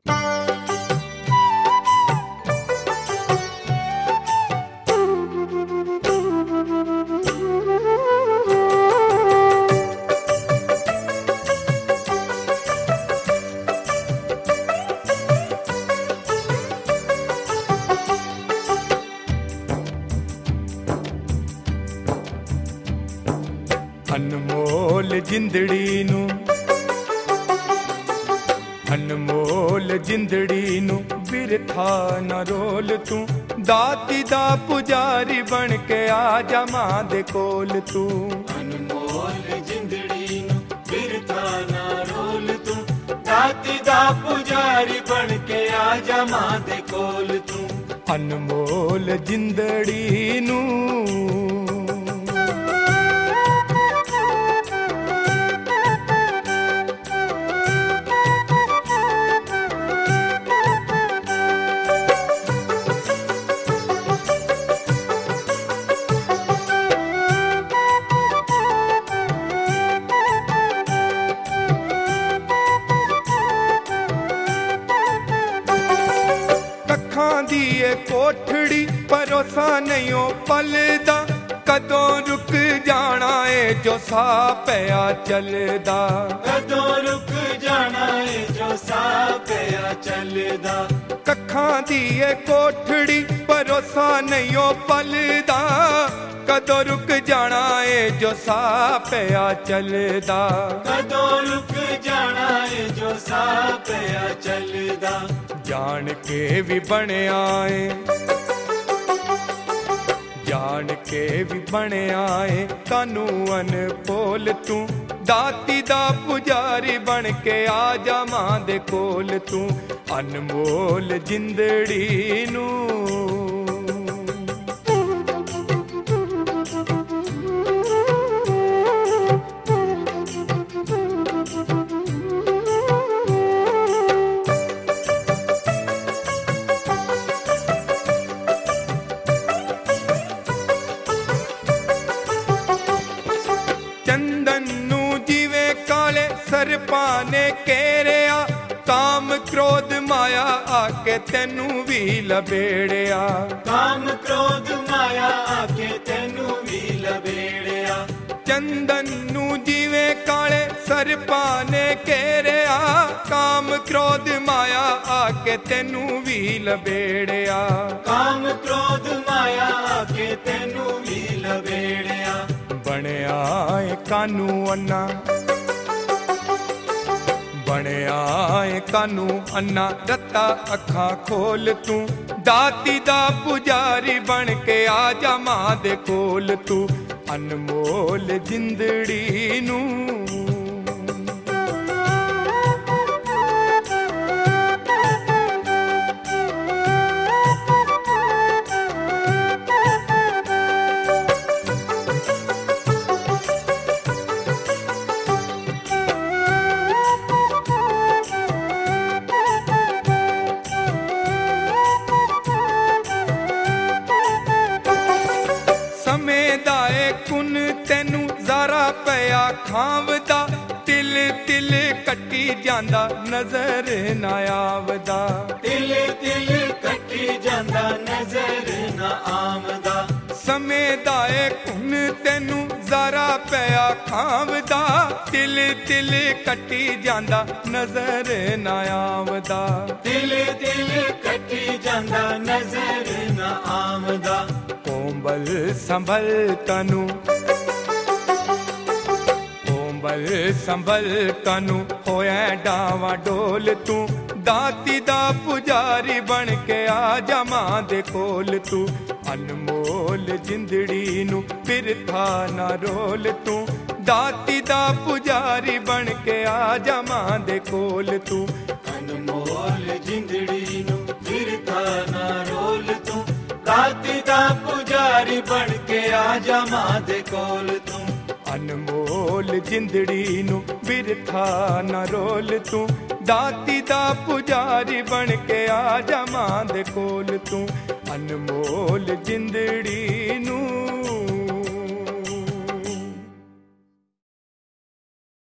ਅਨਮੋਲ ਜਿੰਦੜੀ ਨੂੰ, ਅਨਮੋਲ ਜਿੰਦੜੀ ਨੂੰ ਬਿਰਥਾ ਨਾ ਰੋਲ ਤੂੰ। ਦਾਤੀ ਦਾ ਪੁਜਾਰੀ ਬਣ ਕੇ ਆ ਜਾ ਮਾਂ ਦੇ ਕੋਲ ਤੂੰ। ਅਨਮੋਲ ਜਿੰਦੜੀ ਨੂੰ ਬਿਰਥਾ ਨਾ ਰੋਲ ਤੂੰ। ਦਾਤੀ ਦਾ ਪੁਜਾਰੀ ਬਣ ਕੇ ਆ ਜਾ ਮਾਂ ਦੇ ਕੋਲ ਤੂੰ। ਅਨਮੋਲ ਜਿੰਦੜੀ ਨੂੰ, ਦੀ ਏ ਕੋਠੜੀ ਭਰੋਸਾ ਨਹੀਂ ਓ ਪਲਦਾ। ਕਦੋਂ ਰੁਕ ਜਾਣਾ ਏ ਜੋ ਸਾਹ ਪਿਆ ਚੱਲਦਾ। ਕਦੋਂ ਰੁਕ ਜਾਣਾ ਏ ਜੋ ਸਾਹ ਪਿਆ ਚੱਲਦਾ। ਕੱਖਾਂ ਦੀ ਏ ਕੋਠੜੀ ਭਰੋਸਾ ਨਹੀਂ ਓ ਪਲਦਾ। ਕਦੋਂ ਰੁਕ ਜਾਣਾ ਏ ਜੋ ਸਾਹ ਪਿਆ ਚੱਲਦਾ। ਕਦੋਂ ਰੁਕ ਜਾਣਾ ਏ ਜੋ ਸਾਹ ਪਿਆ ਚੱਲਦਾ। ਜਾਣ ਕੇ ਵੀ ਬਣਿਆ ਏ, ਜਾਣ ਕੇ ਵੀ ਬਣਿਆ ਏ ਕਾਨੂੰ ਅਨਪੋਲ ਤੂੰ। ਦਾਤੀ ਦਾ ਪੁਜਾਰੀ ਬਣ ਕੇ ਆ ਜਾ ਮਾਂ ਦੇ ਕੋਲ ਤੂੰ। ਅਨਮੋਲ ਜਿੰਦੜੀ ਨੂੰ, ਸਰਪਾਂ ਨੇ ਘੇਰਿਆ। ਕਾਮ ਕ੍ਰੋਧ ਮਾਇਆ ਆ ਕੇ ਤੈਨੂੰ ਵੀ ਲਬੇੜਿਆ। ਕਾਮ ਕ੍ਰੋਧ ਮਾਇਆ ਆ ਕੇ ਤੈਨੂੰ ਵੀ ਲਬੇੜਿਆ। ਚੰਦਨ ਨੂੰ ਜਿਵੇਂ ਕਾਲੇ ਸਰਪਾਂ ਨੇ ਘੇਰਿਆ। ਕਾਮ ਕ੍ਰੋਧ ਮਾਇਆ ਆ ਕੇ ਤੈਨੂੰ ਵੀ ਲਬੇੜਿਆ। ਕਾਮ ਕ੍ਰੋਧ ਮਾਇਆ ਆ ਕੇ ਤੈਨੂੰ ਵੀ ਲਬੇੜਿਆ। ਬਣਿਆ ਏ ਕਾਨੂੰ ਅੰਨਾ, ਬਣਿਆ ਏ ਕਾਨੂੰ ਅੰਨਾ ਰੱਤਾ ਅੱਖਾਂ ਖੋਲ ਤੂੰ। ਦਾਤੀ ਦਾ ਪੁਜਾਰੀ ਬਣ ਕੇ ਆ ਜਾ ਮਾਂ ਦੇ ਕੋਲ ਤੂੰ। ਅਨਮੋਲ ਜਿੰਦੜੀ ਨੂੰ, ਸਮੇਂ ਦਾ ਏ ਕੁਨ ਤੈਨੂੰ ਜ਼ਾਰਾ ਪਿਆ ਖਾਵਦਾ। ਤਿਲ ਤਿਲ ਕੱਟੀ ਜਾਂਦਾ ਨਜ਼ਰ ਨਾ ਆਵਦਾ। ਤਿਲ ਤਿਲ ਕੱਟੀ ਜਾਂਦਾ ਨਜ਼ਰ ਨਾ ਆਵਦਾ। ਸਮੇਂ ਦਾ ਏ ਕੁਨ ਤੈਨੂੰ ਜ਼ਾਰਾ ਪਿਆ ਖਾਵਦਾ। ਤਿਲ ਤਿਲ ਕੱਟੀ ਜਾਂਦਾ ਨਜ਼ਰ ਨਾ ਆਵਦਾ। ਤਿਲ ਤਿਲ ਕੱਟੀ ਜਾਂਦਾ ਨਜ਼ਰ ਨਾ ਆਵਦਾ। ਕੋਮਲ ਸੰਭਲ ਤਨੂੰ, ਕੋਮਲ ਸੰਭਲ ਤਨੂੰ ਹੋਇਆ ਡਾਵਾ ਡੋਲ ਤੂੰ। ਦਾਤੀ ਦਾ ਪੁਜਾਰੀ ਬਣ ਕੇ ਆ ਜਾ ਮਾਂ ਦੇ ਕੋਲ ਤੂੰ। ਅਨਮੋਲ ਜਿੰਦੜੀ ਨੂੰ ਬਿਰਥਾ ਨਾ ਰੋਲ ਤੂੰ। ਦਾਤੀ ਦਾ ਪੁਜਾਰੀ ਬਣ ਕੇ ਆ ਜਾ ਮਾਂ ਦੇ ਕੋਲ ਤੂੰ। ਅਨਮੋਲ ਜਿੰਦੜੀ ਨੂੰ ਬਿਰਥਾ ਨਾ ਰੋਲ ਤੂੰ। ਦਾਤੀ ਦਾ ਪੁਜਾਰੀ ਬਣ ਕੇ ਆ ਜਾ ਮਾਂ ਦੇ ਕੋਲ ਤੂੰ। ਅਨਮੋਲ ਜਿੰਦੜੀ ਨੂੰ ਬਿਰਥਾ ਨਾ ਰੋਲ ਤੂੰ। ਦਾਤੀ ਦਾ ਪੁਜਾਰੀ ਬਣ ਕੇ ਆ ਜਾ ਮਾਂ ਦੇ ਕੋਲ ਤੂੰ। ਅਨਮੋਲ ਜਿੰਦੜੀ ਨੂੰ।